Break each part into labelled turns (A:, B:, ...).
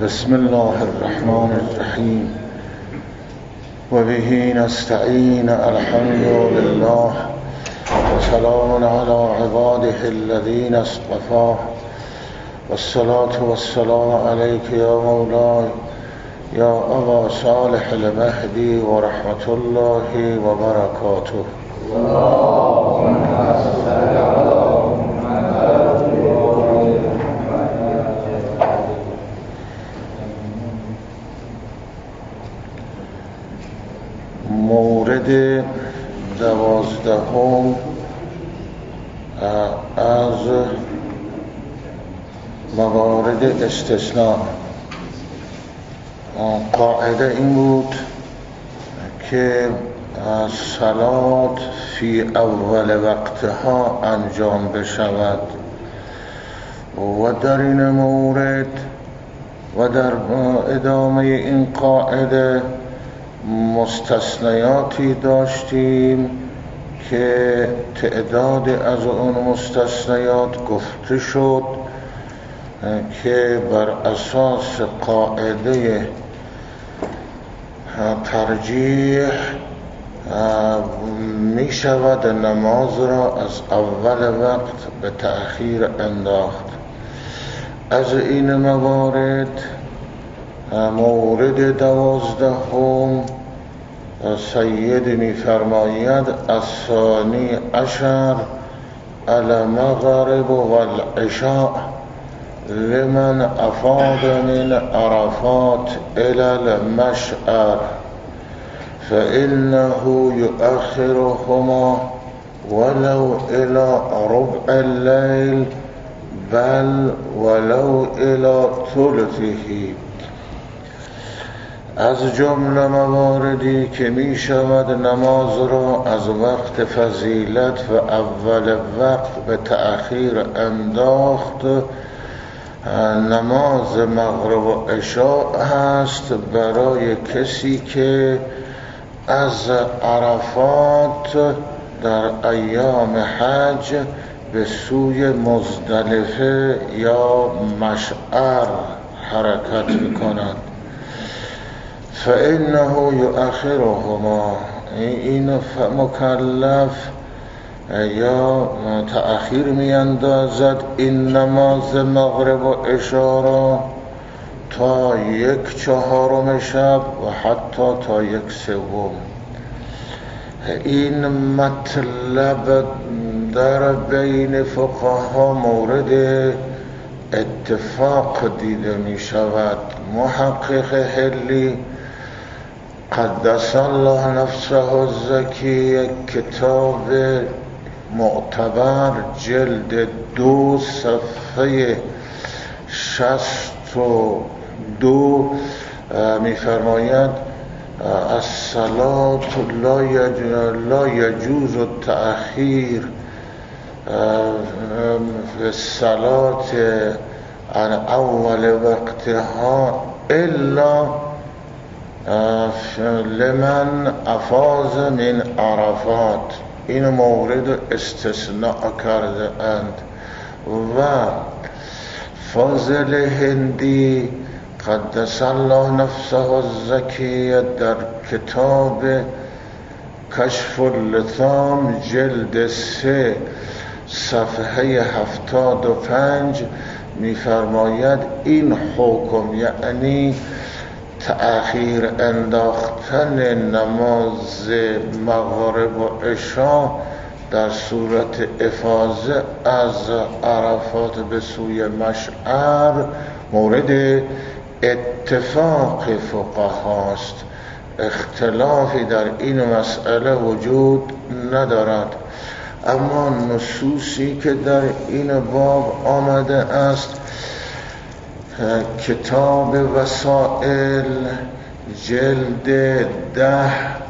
A: بسم الله الرحمن الرحیم و به نستعین. الحمد لله و سلام علی عباده الذین اصطفاه والصلاة والسلام علیک یا مولای یا ابا صالح المهدی و رحمت الله و برکاته. مورد 12 از موارد استثناء. قاعده این بود که صلات فی اول وقتها انجام بشود و در این مورد و در ادامه این قاعده مستثنیاتی داشتیم که تعداد از اون مستثنیات گفته شد که بر اساس قاعده ترجیح می شود نماز را از اول وقت به تأخیر انداخت. از این موارد مورد 12 سید می فرماید الثانی عشر المغرب والعشاء لمن افاض من عرفات الى المشعر فإنه يؤخرهما ولو الى ربع الليل بل ولو الى ثلثه. از جمله مواردی که می شود نماز را از وقت فضیلت و اول وقت به تأخیر انداخت نماز مغرب و عشاء هست برای کسی که از عرفات در ایام حج به سوی مزدلفه یا مشعر حرکت می کند. فإنه يؤخرهما، این مکلف یا تأخیر می اندازد این نماز مغرب و عشاء را تا 1/4 شب و حتی تا 1/3. این مطلب در بین فقها مورد اتفاق دیده می شود. محقق حلی قدس الله نفسه الزکی کتاب معتبر جلد 2 صفحه 62 می فرماید الصلاة لا يجوز التأخیر في الصلاة عن اول وقتها الا لمن افاض من عرفات. این مورد استثناء کرده اند و فاضل هندی قدس الله نفسه الزکی در کتاب کشف اللثام جلد 3 صفحه 75 می‌فرماید این حکم یعنی تأخیر انداختن نماز مغرب و عشاء در صورت افاضه از عرفات به سوی مشعر مورد اتفاق فقهاست. اختلافی در این مسئله وجود ندارد، اما نصوصی که در این باب آمده است کتاب وسائل جلد 10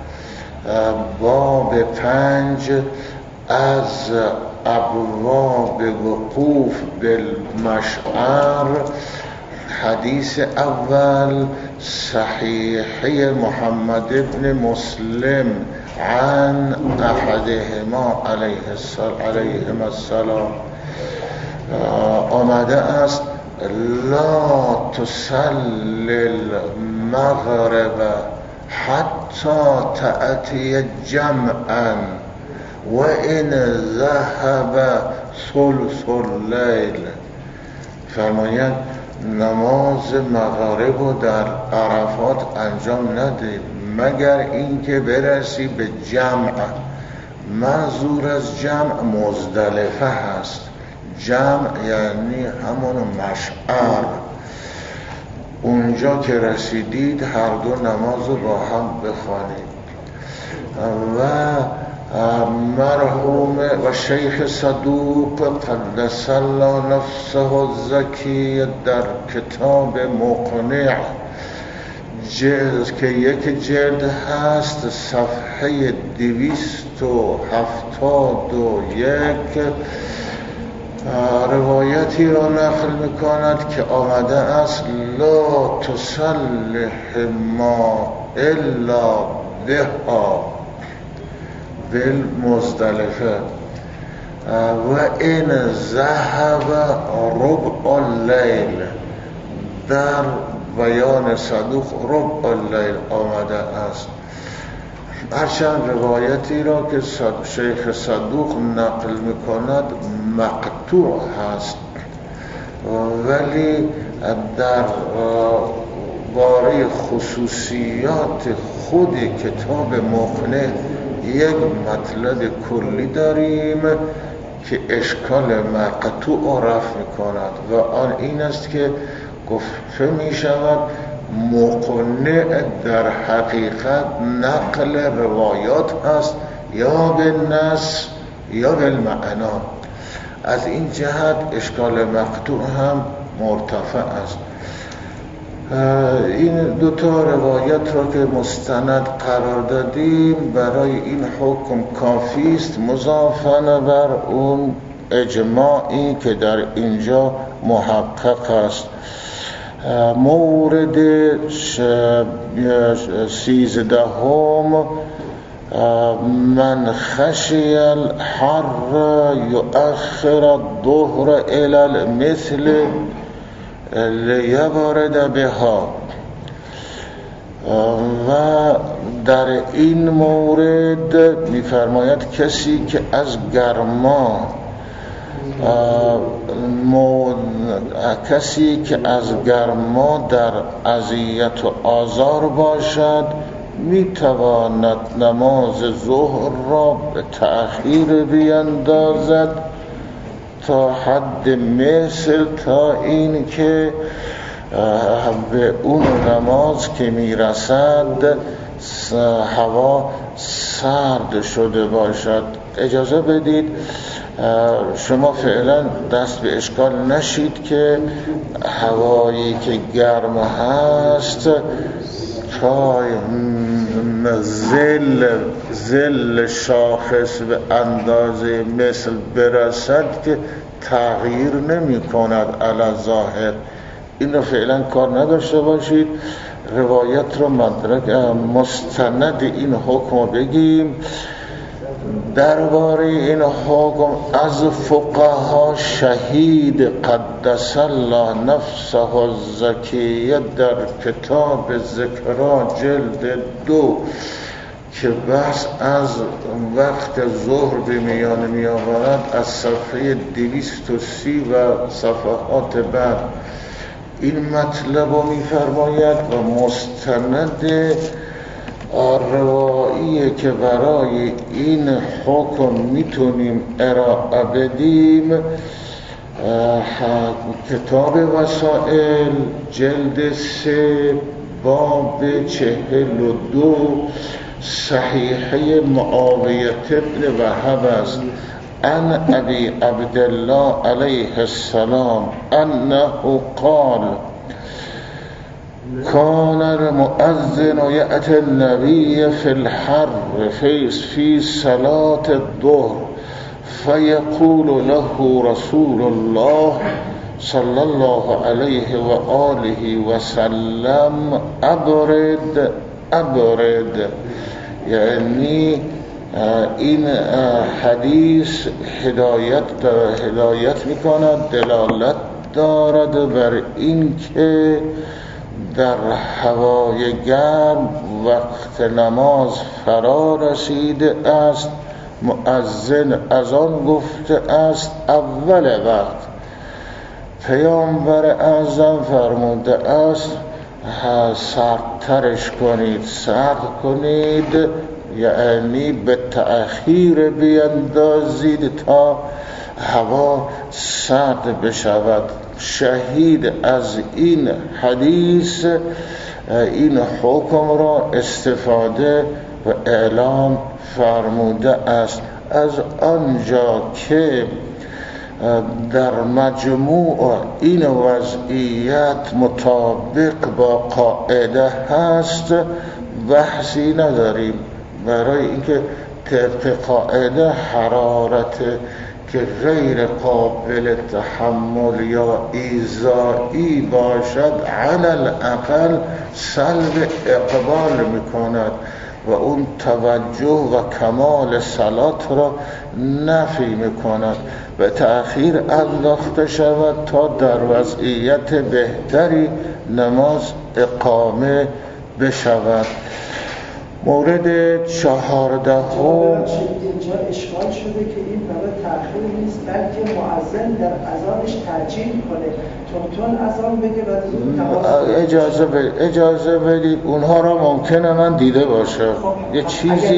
A: باب 5 از ابواب وقوف بالمشعر حدیث اول صحیحه محمد ابن مسلم عن احدهما علیه السلام آمده است لا تصل المغرب حتی تأتی جمعا و این ذهب ثلث اللیل. فرمایند نماز مغرب رو در عرفات انجام نده مگر اینکه برسی به جمع. منظور از جمع مزدلفه هست. جمع یعنی همون مشعر. اونجا که رسیدید هر دو نماز رو با هم بخوانید. و مرحوم و شیخ صدوق قدس الله نفسه الزکی در کتاب مقنع جلد که یک جلد هست صفحه 271 روایتی را نقل میکند که آمده است لا تصلح ما الا بها بالمزدلفه و این ذهب ربع اللیل. در بیان صدوق ربع اللیل آمده است. هرچند روایتی را که شیخ صدوق نقل میکند مقطوع هست ولی در باره خصوصیات خود کتاب مقنع یک مطلب کلی داریم که اشکال مقطوع رفع میکند و آن این است که گفته میشود مقنع در حقیقت نقل روایات هست یا بالنص یا بالمعنا. از این جهت اشکال مقطوع هم مرتفع است. این دوتا روایت را که مستند قرار دادیم برای این حکم کافی است مضافاً بر اون اجماعی که در اینجا محقق است. مورد 13 من خشی الحر یؤخر الظهر الى المثل لیبرد بها. و در این مورد می‌فرماید کسی که از گرما در اذیت و آزار باشد میتواند نماز ظهر را به تأخیر بیندازد تا حد مثل، تا این که به اون نماز که میرسد هوا سرد شده باشد. اجازه بدید شما فعلا دست به اشکال نشید که هوایی که گرم هست تا زل شاخص به اندازه مثل برسد که تغییر نمی کند علی ظاهر. این رو فعلا کار نداشته باشید. روایت رو مدرک مستند این حکم رو بگیم. درباره این حکم از فقها شهید قدس الله نفسه الزکیه در کتاب ذکرا جلد 2 که بحث از وقت ظهر به میان می آورد از صفحه 230 و صفحات بعد این مطلب رو می فرماید و مستند رواییه که برای این حکم میتونیم ارائه بدیم کتاب وسائل جلد 3 باب 42 صحیحه معاویه بن وهب است. عن ابی عبدالله علیه السلام انه قال كان المؤذن يأتي النبي في الحر في صلاة الظهر فيقول له رسول الله صلى الله عليه وآله وسلم أبرد. یعنی این حدیث هدایت میکند، دلالت دارد بر این که در هوای گرم وقت نماز فرا رسیده است، مؤذن از آن گفته است اول وقت. پیامبر اعظم فرموده است سردترش کنید، سرد کنید، یعنی به تأخیر بیندازید تا هوا سرد بشود. شهید از این حدیث این حکم را استفاده و اعلام فرموده است. از آنجا که در مجموع این وضعیت مطابق با قاعده هست بحثی نداریم، برای اینکه طبق قاعده حرارت که غیر قابل تحمل یا ایذایی باشد علل اقل سلب اقبال میکند و اون توجه و کمال صلات را نفی میکند و تأخیر انداخته شود تا در وضعیت بهتری نماز اقامه بشود. مورد 14
B: اینجا اشکال شده که این برای تأخیر نیست، بلکه مؤذن در اذانش ترجیح کنه، تون اذان بگه و زود
A: اجازه بدید اونها را ممکنه من دیده باشه. یه چیزی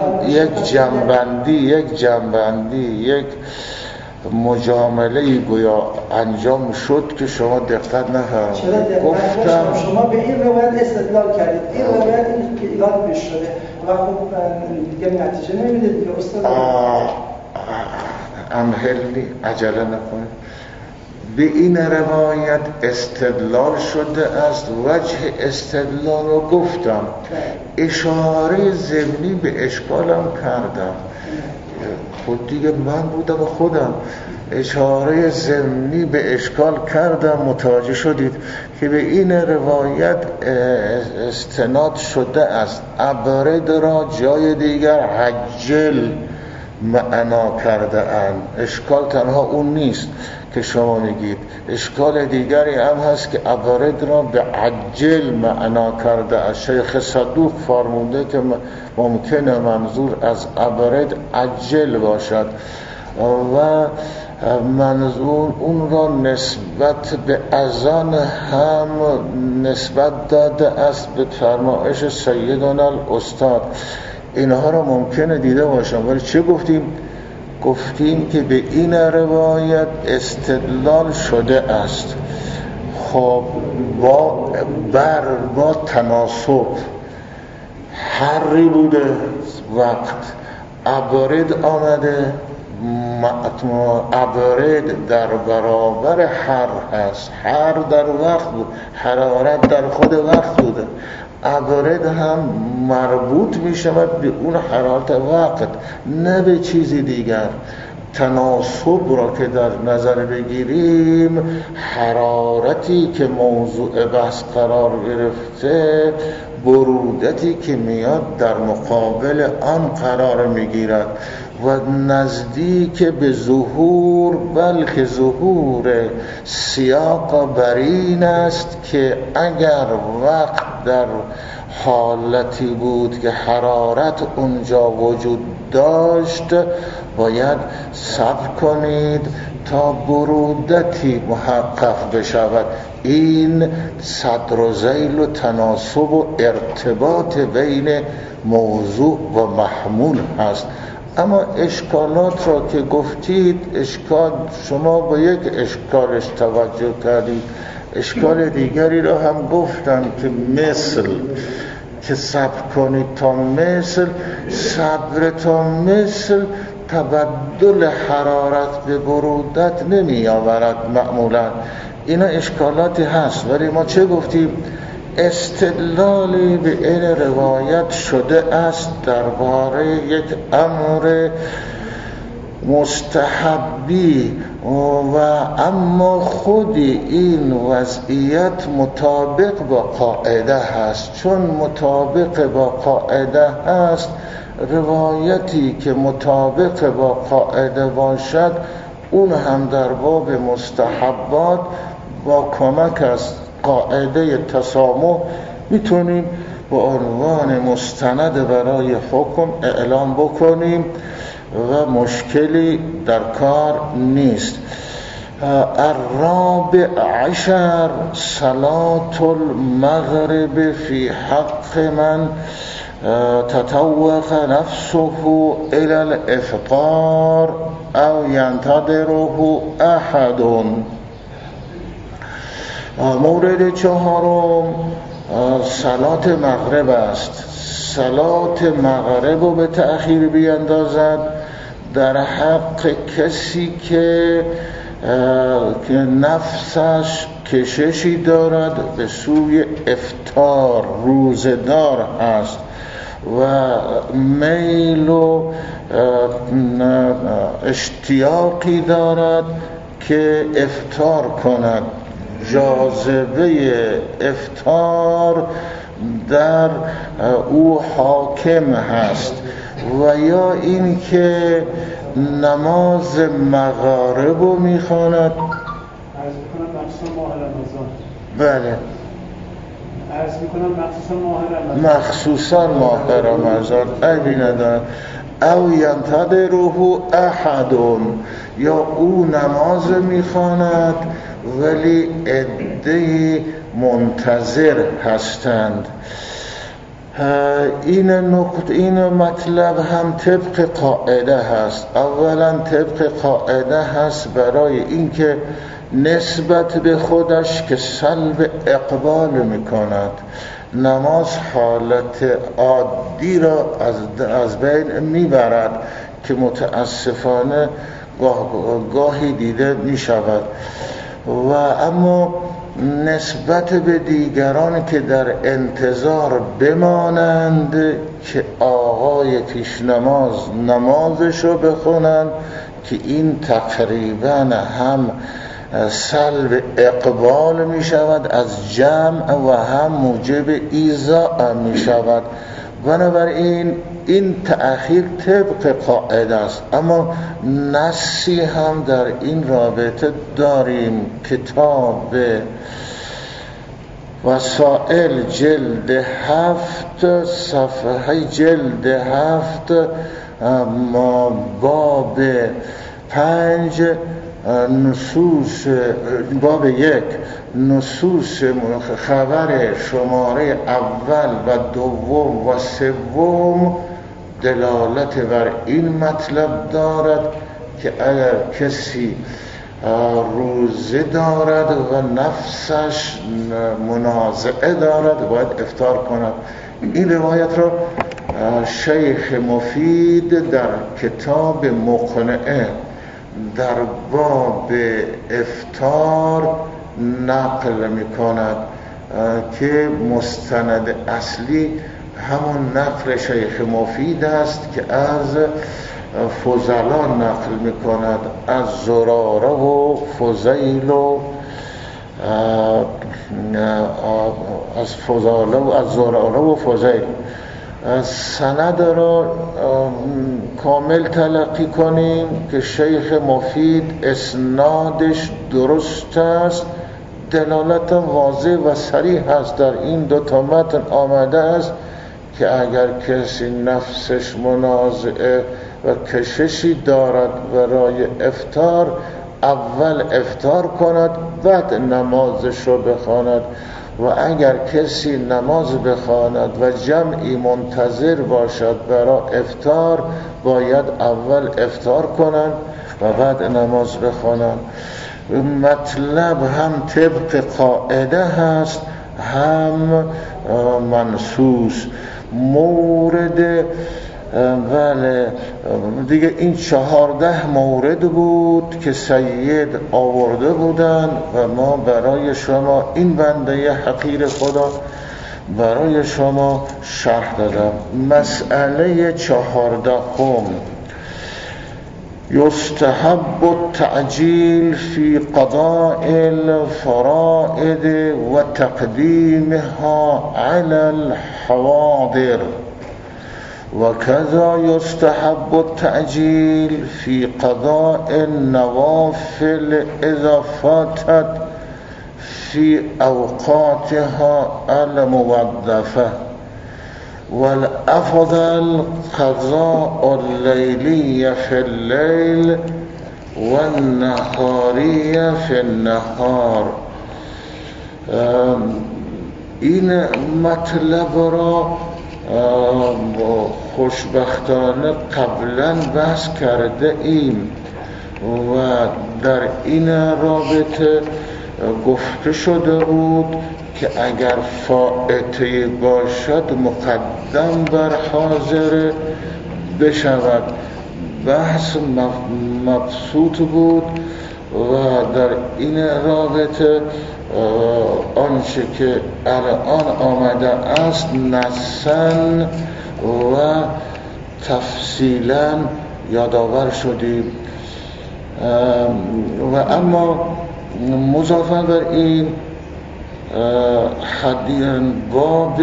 A: یک جنبندی یک مجامله‌ای گویا انجام شد که شما دقت نکردید.
B: گفتم شما به این روایت استدلال کردید، این روایت این که ایراد پیش شده و خب دیگه نتیجه نمیده دیگه استاد.
A: امهلی عجله نکنید. به این روایت استدلال شده است. وجه استدلال رو گفتم، اشاره ضمنی به اشکالم کردم. خود دیگه من بودم و خودم اشاره ضمنی به اشکال کردم. متوجه شدید که به این روایت استناد شده است. ابرد را جای دیگر حجل معنا کرده اند. اشکال تنها اون نیست که شما میگید، اشکال دیگری هم هست که ابرد را به عجل معنا کرده است. شیخ صدوق فرموده که ممکنه منظور از ابرد عجل باشد و منظور اون را نسبت به اذان هم نسبت داده است به فرمایش سیدنا الاستاد. اینها را ممکنه دیده باشم، ولی چه گفتیم که به این روایت استدلال شده است. خب با تناسب حری بوده وقت، ابرد آمده، ابرد در برابر حر هست. حر در وقت بود، حرارت در خود وقت بوده. ابرد هم مربوط می شود به اون حرارت وقت، نه به چیزی دیگر. تناسب را که در نظر بگیریم، حرارتی که موضوع بحث قرار گرفته، برودتی که میاد در مقابل آن قرار میگیرد و نزدیک به ظهور، بلکه ظهور سیاق بر این است که اگر وقت در حالتی بود که حرارت اونجا وجود داشت، باید صبر کنید تا برودتی محقق بشود. این صدر و ذیل و تناسب و ارتباط بین موضوع و محمول هست. اما اشکالات را که گفتید، شما با یک اشکالش توجه کردید، اشکال دیگری را هم گفتم که مثل که صبر کنید تا مثل، صبر تا مثل تبدل حرارت به برودت نمی آورد معمولا. اینا اشکالاتی هست، ولی ما چه گفتیم؟ استدلالی به این روایت شده است درباره یک امر مستحبی و اما خود این وضعیت مطابق با قاعده هست. چون مطابق با قاعده هست، روایتی که مطابق با قاعده باشد اون هم در باب مستحبات با کمک از قاعده تسامح میتونیم به عنوان مستند برای حکم اعلام بکنیم و مشکلی در کار نیست. الرابع عشر صلاة المغرب في حق من تطوق نفسه الى الافطار او ينتظره احد. مورد چهارم صلات مغرب است. صلات مغرب رو به تأخیر بیندازد در حق کسی که نفسش کششی دارد به سوی افطار، روزدار است و میل و اشتیاقی دارد که افطار کند. جاذبه افطار در او حاکم هست. و یا این که نماز مغارب رو میخواند.
C: عرض میکنم مخصوصا ماه رمضان.
A: بله
C: عرض میکنم مخصوصا ماه رمضان.
A: مخصوصا ماه رمضان عیبی ندارد. او ینتظره احد، یا او نماز میخواند ولی عده‌ای منتظر هستند. این مطلب هم طبق قاعده هست. اولا طبق قاعده هست برای اینکه نسبت به خودش که سلب اقبال میکند، نماز حالت عادی را از بین میبرد که متاسفانه گاهی دیده میشود. و اما نسبت به دیگران که در انتظار بمانند که آقای پیش نمازشو بخونند، که این تقریبا هم سلب اقبال می شود از جمع و هم موجب ایذا می شود. بنابراین این تأخیر طبق قاعده است. اما نصی هم در این رابطه داریم. کتاب وسائل جلد 7 صفحه جلد 7 باب 5 نصوص باب 1 نصوص خبر شماره اول و دوم و سوم دلالت بر این مطلب دارد که اگر کسی روزه دارد و نفسش منازعه دارد باید افطار کند. این روایت را شیخ مفید در کتاب مقنعه در باب افطار نقل می کند که مستند اصلی همون نقل شیخ مفید است که از فضلا نقل می کند، از زراره و فضیل و از زراره و فضیل. سند را کامل تلقی کنیم که شیخ مفید اسنادش درست است، دلالت واضح و صریح است در این دو تا متن آمده است که اگر کسی نفسش منازعه و کششی دارد برای افطار، اول افطار کند بعد نمازش رو بخواند، و اگر کسی نماز بخواند و جمعی منتظر باشد برای افطار باید اول افطار کنند و بعد نماز بخوانند. مطلب هم طبق قاعده هست هم منصوص. مورد بله دیگه این 14 مورد بود که سید آورده بودن و ما برای شما این بنده حقیر خدا برای شما شرح دادم. مسئله 14 يستحب التعجيل في قضاء الفرائض وتقديمها على الحواضر. وكذا يستحب التعجيل في قضاء النوافل إذا فاتت في أوقاتها الموظفة، والأفضل قضاء الليلية في الليل والنهارية في النهار. این مطلب را خوشبختانه قبلا بحث کرده ایم و در این رابطه گفته شده بود که اگر فائته باشد مقدم بر حاضر بشود. بحث مبسوط بود و در این رابطه آنچه که الان آمده است نصاً و تفصیلاً یادآور شدیم. و اما مضافاً بر این باب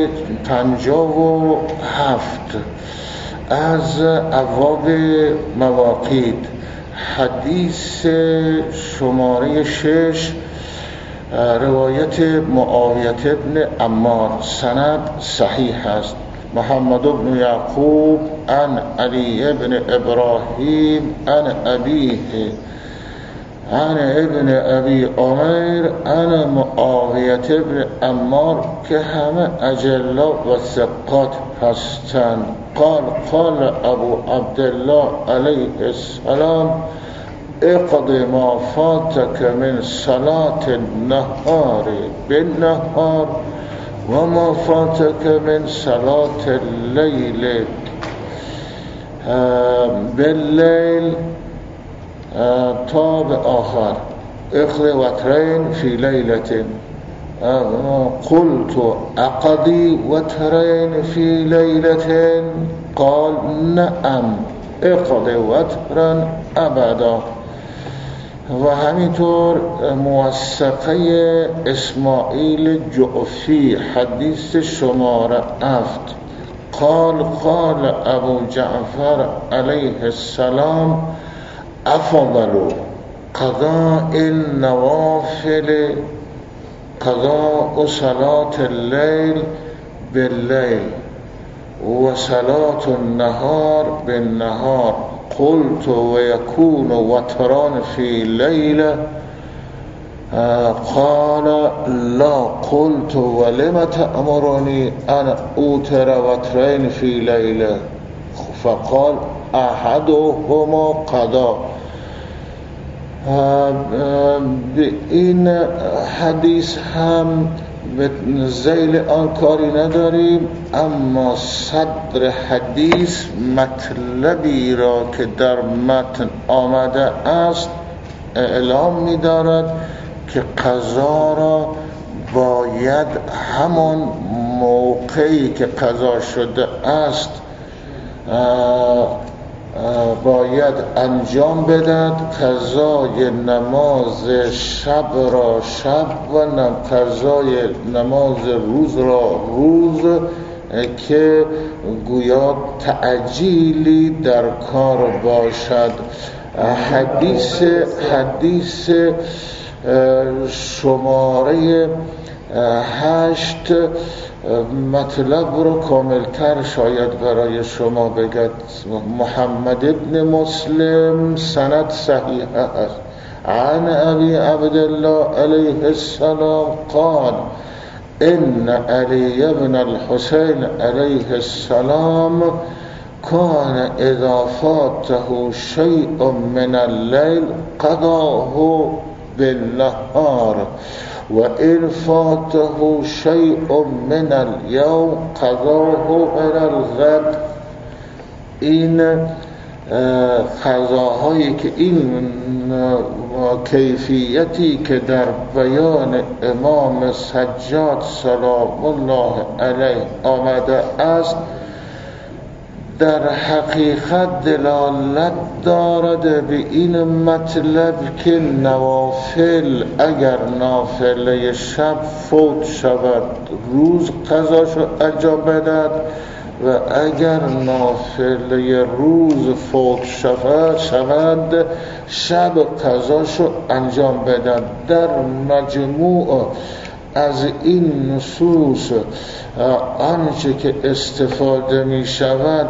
A: 57 از ابواب مواقیت، حدیث شماره 6 روایت معاویه ابن عمار، سند صحیح است. محمد بن یعقوب عن علی ابن ابراهیم عن ابیه عن ابن ابی عمیر عن معاویه ابن عمار که همه اجلا و ثقات هستند. قال ابو عبدالله علیه السلام اقض ما فاتك من صلاة النهار بالنهار وما فاتك من صلاة الليل بالليل تا به آخر. اقض وترين في ليلة. قلت اقضي وترين في ليلة؟ قال نعم اقض وترا ابدا. و همینطور موثقه اسماعیل جعفی، حدیث شماره 7. قال ابو جعفر علیه السلام افضل قضاء النوافل قضاء صلاة الليل بالليل وصلاة النهار بالنهار. قلت ويكون وتران في ليلة؟ قال لا. قلت ولم تأمرني أن أوتر وترين في ليلة؟ فقال أحدهما قضاء. به این حدیث هم به ذیل آن کاری نداریم، اما صدر حدیث مطلبی را که در متن آمده است اعلام می دارد که قضا را باید همون موقعی که قضا شده است باید انجام بدهد. قضای نماز شب را شب و قضای نماز روز را روز، که گویا تعجیلی در کار باشد. حدیث شماره 8 مطلب رو کاملتر شاید برای شما بگد. محمد ابن مسلم، سند صحیح است. عن ابی عبدالله علیه السلام قال ان علی ابن الحسین علیه السلام كان اذا فاته شيء من الليل قضاه بالنهار وإن فاته شيء من اليوم قضاه من الغد. این قضاهایی که این کیفیتی که در بیان امام سجاد سلام الله علیه آمده است در حقیقت دلالت دارد به این مطلب که نوافل اگر نافله شب فوت شود روز قضاشو انجام بدهد و اگر نافله روز فوت شود شب قضاشو انجام بدن. در مجموع از این نصوص آنچه که استفاده می شود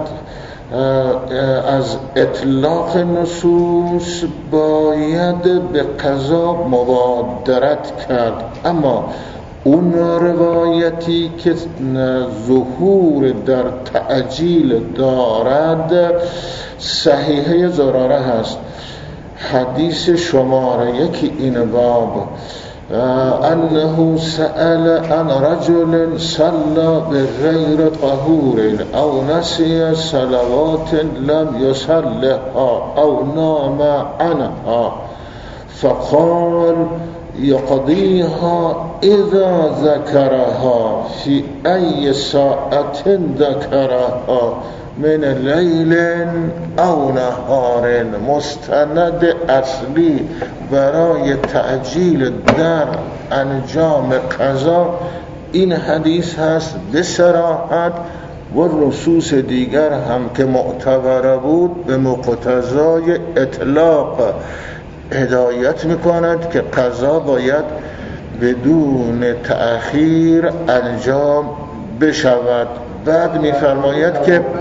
A: از اطلاق نصوص باید به قضا مبادرت کرد، اما اون روایتی که ظهور در تعجیل دارد صحیحه زراره هست. حدیث شماره 1 این باب انه سأل عن رجل صلى بغير طهور او نسي صلوات لم يصلها او نام عنها فقال يقضيها اذا ذكرها في اي ساعة ذكرها من لیل او نهار. مستند اصلی برای تعجیل در انجام قضا این حدیث هست به صراحت، و نصوص دیگر هم که معتبر بود به مقتضای اطلاق هدایت میکند که قضا باید بدون تأخیر انجام بشود. بعد میفرماید که
D: احادیث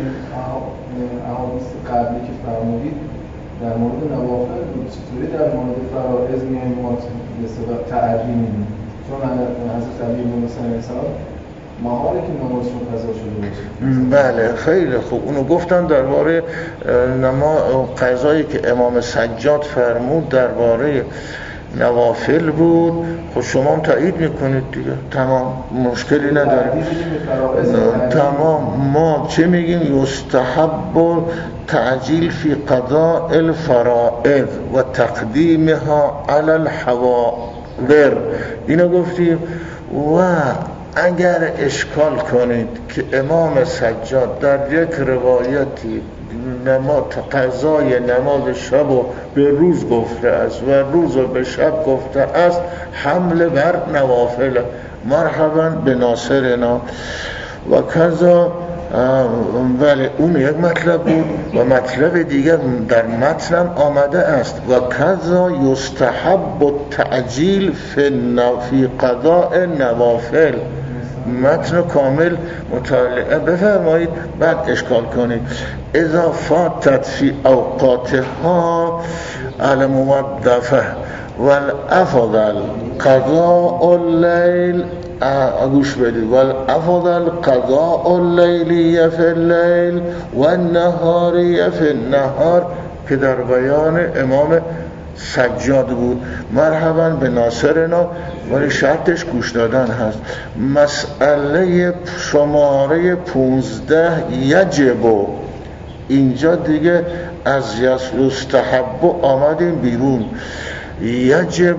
D: قبلی که فرمودید در مورد نوافل بود، چطوری در مورد فرائض میایم ما به سبب تعریف می‌بینیم؟ چون حضرت علی بن السلام مهاره که نمازشون قضا شده باشه.
A: بله خیلی خوب. اونو گفتن درباره قضایی که امام سجاد فرمود درباره نوافل بود. خب شما هم تایید میکنید دیگه، تمام، مشکلی نداریم. تمام. ما چه میگیم؟ یستحب تعجیل فی قضاء الفرائض و تقدیمها علی الحواضر، اینو گفتیم. و اگر اشکال کنید که امام سجاد در یک روایتی قضای نماز شب و به روز گفته است و روز و به شب گفته است، حمل بر نوافل، مرحبا به ناصرنا و کذا. ولی اون یک مطلب بود و مطلب دیگر در متن آمده است و کذا یستحب التعجیل فی قضاء نوافل. متن کامل مطالعه بفرمایید بعد اشکال کنید. اذا فاتت فی اوقاتها الموظفه والافضل قضاء اللیل، گوش بدید، والافضل قضاء اللیلی فی اللیل و النهاری فی النهار که در بیان امام سجاد بود. مرحبا به ناصرنا، ولی شرطش گوش دادن هست. مسئله شماره 15 یجب، اینجا دیگه از یستحب آمدیم بیرون. یجب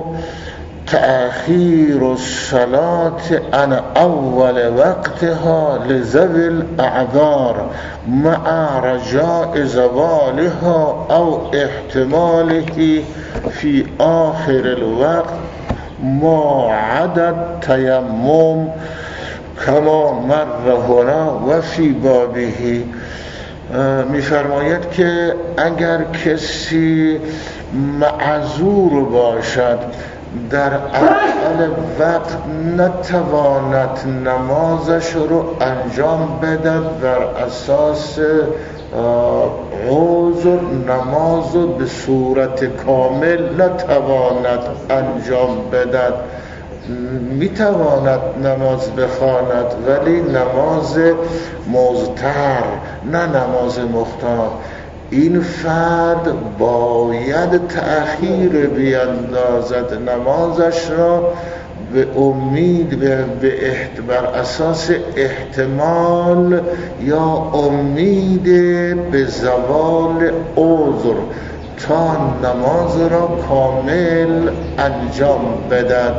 A: تأخیر الصلاة عن اول وقتها لذوي الاعذار مع رجاء زوالها او احتماله في آخر الوقت ما عدد تیمم کما مر هنا و فی بابه. میفرماید که اگر کسی معذور باشد در اول وقت نتواند نمازش رو انجام بدهد، در اساس عذر نماز رو به صورت کامل نتواند انجام بدهد، میتواند نماز بخواند ولی نماز مضطر نه نماز مختار. این فرد باید تأخیر بیندازد نمازش را به امید بر اساس احتمال یا امید به زوال عذر تا نماز را کامل انجام بدهد.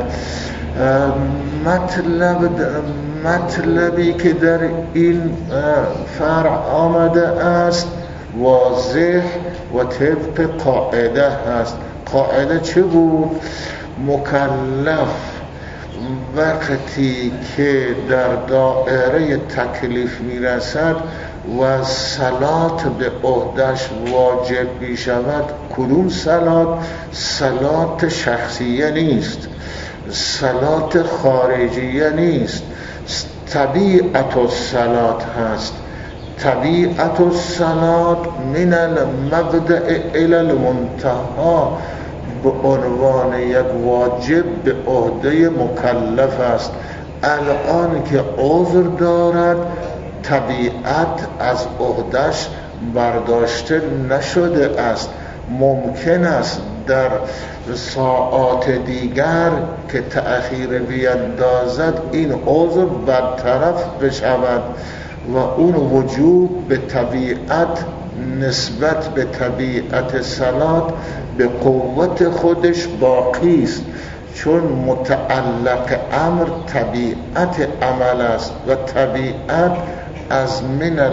A: مطلبی که در این فرع آمده است واضح و طبق قاعده هست. قاعده چه بود؟ مکلف وقتی که در دائره تکلیف میرسد و صلات به عهده‌اش واجب می شود، کدوم صلات؟ صلات شخصیه نیست، صلات خارجیه نیست، طبیعت الصلات هست. طبیعت الصلات من المبدأ الی المنتها به عنوان یک واجب به عهده مکلف است. الان که عذر دارد طبیعت از عهده‌اش برداشته نشده است. ممکن است در ساعات دیگر که تأخیر بیندازد این عذر برطرف بشود و اون وجوب به طبیعت نسبت به طبیعت صلات به قوت خودش باقی است، چون متعلق امر طبیعت عمل است و طبیعت از من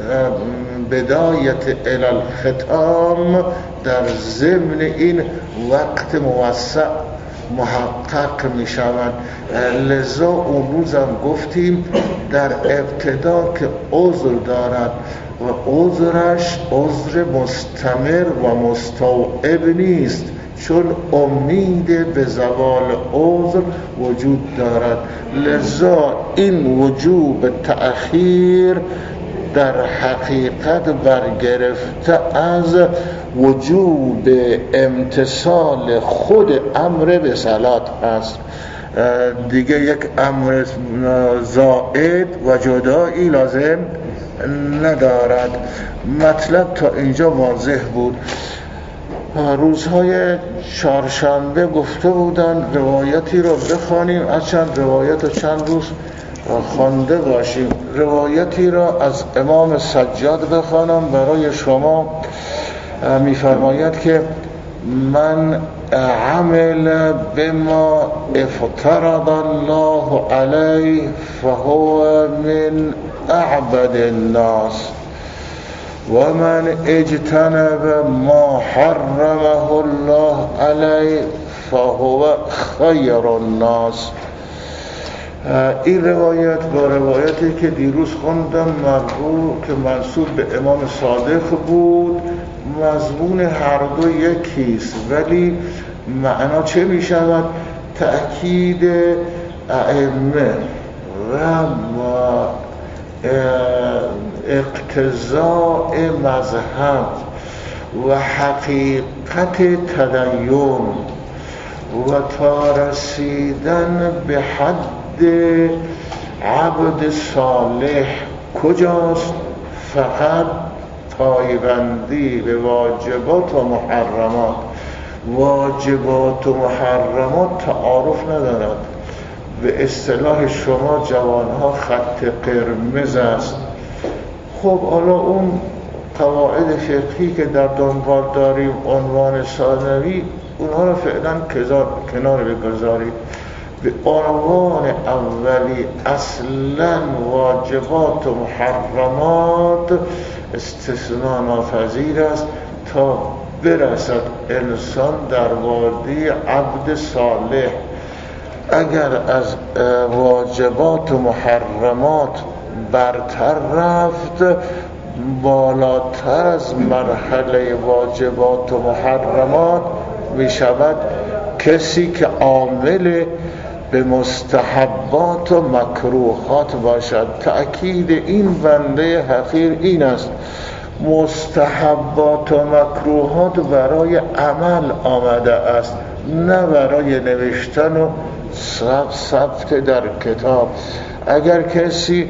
A: بدایت الی الختام در ضمن این وقت موسع محقق می شود. لذا اون روزم گفتیم در ابتدا که عذر دارد و عذرش عذر مستمر و مستوعب نیست، چون امید به زوال عذر وجود دارد. لذا این وجوب تأخیر در حقیقت برگرفته از وجوب امتثال خود امر به صلات است. دیگه یک امر زائد و جدایی لازم ندارد. مطلب تا اینجا واضح بود. روزهای چهارشنبه گفته بودن روایتی رو بخوانیم، از چند روایت و چند روز خوانده باشیم. روایتی را از امام سجاد بخوانم برای شما. می‌فرماید که من عمل بما افترض الله علیه فهو من اعبد الناس و من اجتنب ما حرمه الله علیه فهو خیر الناس. این روایت با روایتی که دیروز خوندم مرفوع که منسوب به امام صادق بود، مضمون هر دو یکیست، ولی معنا چه می شود؟ تأکید ائمه و اقتضاء مذهب و حقیقت تدین و تا رسیدن به حد عبد صالح کجاست؟ فقط پایبندی به واجبات و محرمات. واجبات و محرمات تعارف ندارد. به اصطلاح شما جوانها خط قرمز است. خب حالا اون قواعد فقهی که در دنبال داریم عنوان ثانوی اونها رو فعلا کنار بگذارید. به عنوان اولی اصلا واجبات و محرمات استثناء ناپذیر است تا برسد انسان در وادی عبد صالح. اگر از واجبات و محرمات برتر رفت، بالاتر از مرحله واجبات و محرمات می شود کسی که عامل به مستحبات و مکروهات باشد. تأکید این بنده حقیر این است: مستحبات و مکروهات برای عمل آمده است، نه برای نوشتن و ثبت در کتاب. اگر کسی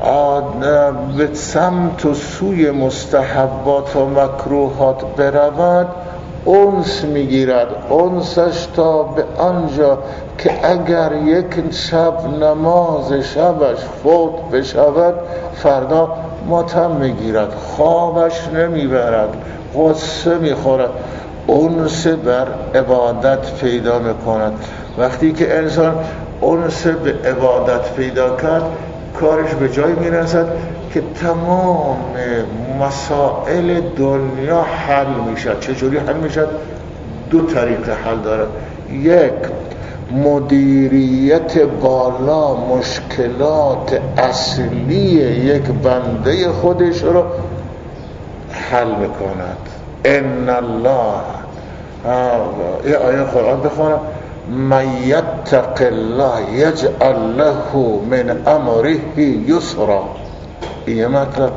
A: به سمت و سوی مستحبات و مکروهات برود، انس میگیرد. انسش تا به آنجا که اگر یک شب نماز شبش فوت بشود، فردا ماتم میگیرد، خوابش نمیبرد، غصه میخورد، انس بر عبادت پیدا میکند. وقتی که انسان انس به عبادت پیدا کرد، کارش به جای میرسد که تمام مسائل دنیا حل میشد. چجوری حل میشد؟ دو طریق حل داره. یک، مدیریت بالا مشکلات اصلی یک بنده خودش رو حل میکند. ان الله، یه آیه قرآن بخونم، من یتق الله یجعل له من امره یسرا. این مطلب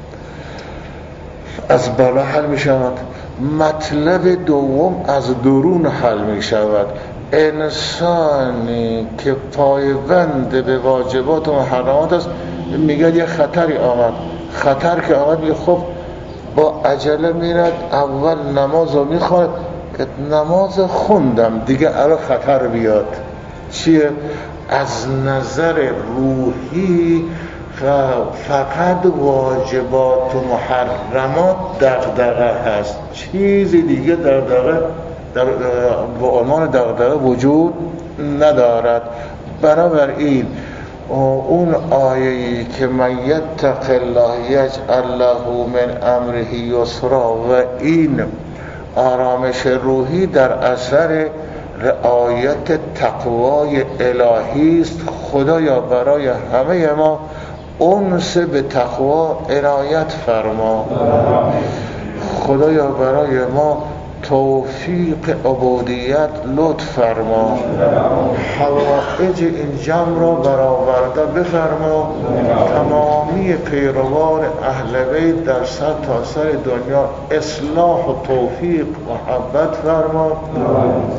A: از بالا حل می شود. مطلب دوم از درون حل می شود. انسانی که پایبند به واجبات و محرمات است میگه یه خطری آمد، خطر که آمد میگه خب با عجله میرد اول نماز رو میخواد که نماز خوندم دیگه الان خطر بیاد. چیه؟ از نظر روحی فقط واجبات و محرمات دغدغه هست، چیزی دیگه دغدغه به عنوان دغدغه وجود ندارد. بنابراین اون آیه‌ای که من یتق الله یجعل له من امره یسرا و این آرامش روحی در اثر رعایت تقوای الهی است. خدایا برای همه ما انس به تقوا عنایت فرما. خدایا برای ما توفیق عبودیت لطف فرما. حوائج این جمع را برآورده بفرما. تمامی پیروان اهل بیت در سر تا سر دنیا اصلاح و توفیق محبت فرما.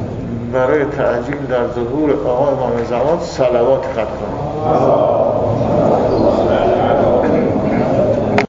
A: برای تعجیل در ظهور آقای امام زمان صلوات ختم.